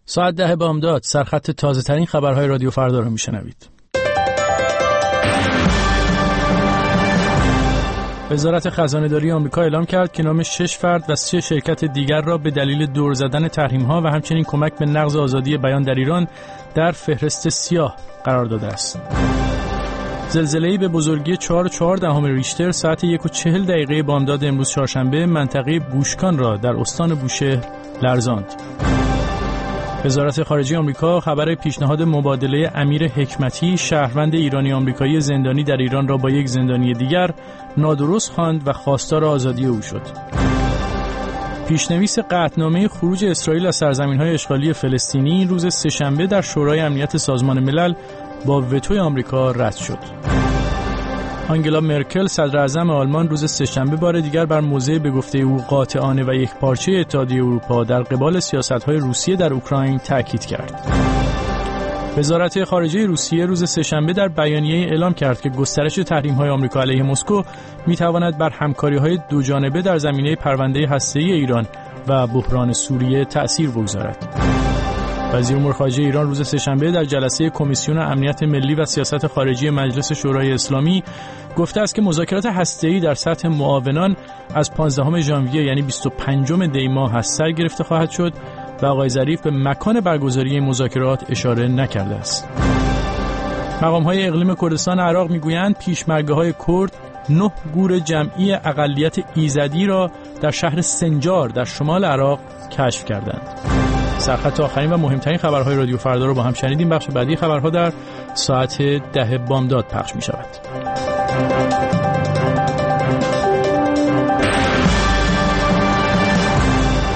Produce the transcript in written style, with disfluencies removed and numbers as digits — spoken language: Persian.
ساعت 10 بامداد، سرخط تازه ترین خبرهای رادیو فردا رو میشنوید. وزارت خزانه‌داری آمریکا اعلام کرد که نام 6 فرد و 3 شرکت دیگر را به دلیل دور زدن تحریم‌ها و همچنین کمک به نقض آزادی بیان در ایران در فهرست سیاه قرار داده است. زلزله‌ای به بزرگی 4.4 ریشتر ساعت 1:40 بامداد امروز چهارشنبه منطقه بوشکان را در استان بوشهر لرزاند. وزارت خارجه آمریکا خبر پیشنهاد مبادله امیر حکمتی شهروند ایرانی آمریکایی زندانی در ایران را با یک زندانی دیگر نادرست خواند و خواستار آزادی او شد. پیشنویس قطعنامه خروج اسرائیل از سرزمین‌های اشغالی فلسطینی روز سه‌شنبه در شورای امنیت سازمان ملل با وتوی آمریکا رد شد. آنگلا مرکل صدر اعظم آلمان روز سه‌شنبه بار دیگر بر موضع به گفته او قاطعانه و یکپارچه اتحادیه اروپا در قبال سیاست‌های روسیه در اوکراین تاکید کرد. وزارت خارجه روسیه روز سه‌شنبه در بیانیه‌ای اعلام کرد که گسترش تحریم‌های آمریکا علیه مسکو می‌تواند بر همکاری‌های دوجانبه در زمینه پرونده هسته‌ای ایران و بحران سوریه تأثیر بگذارد. وزیر امور خارجه ایران روز سه‌شنبه در جلسه کمیسیون امنیت ملی و سیاست خارجی مجلس شورای اسلامی گفته است که مذاکرات هسته‌ای در سطح معاونان از 15 ژانویه یعنی 25 دی ماه سر گرفته خواهد شد و آقای ظریف به مکان برگزاری این مذاکرات اشاره نکرده است. مقام‌های اقلیم کردستان عراق می‌گویند پیشمرگه‌های کرد 9 گور جمعی اقلیت ایزدی را در شهر سنجار در شمال عراق کشف کردند. سرخط آخرین و مهمترین خبرهای رادیو فردا رو با هم شنیدیم. بخش بعدی خبرها در ساعت 10 بامداد پخش می شود.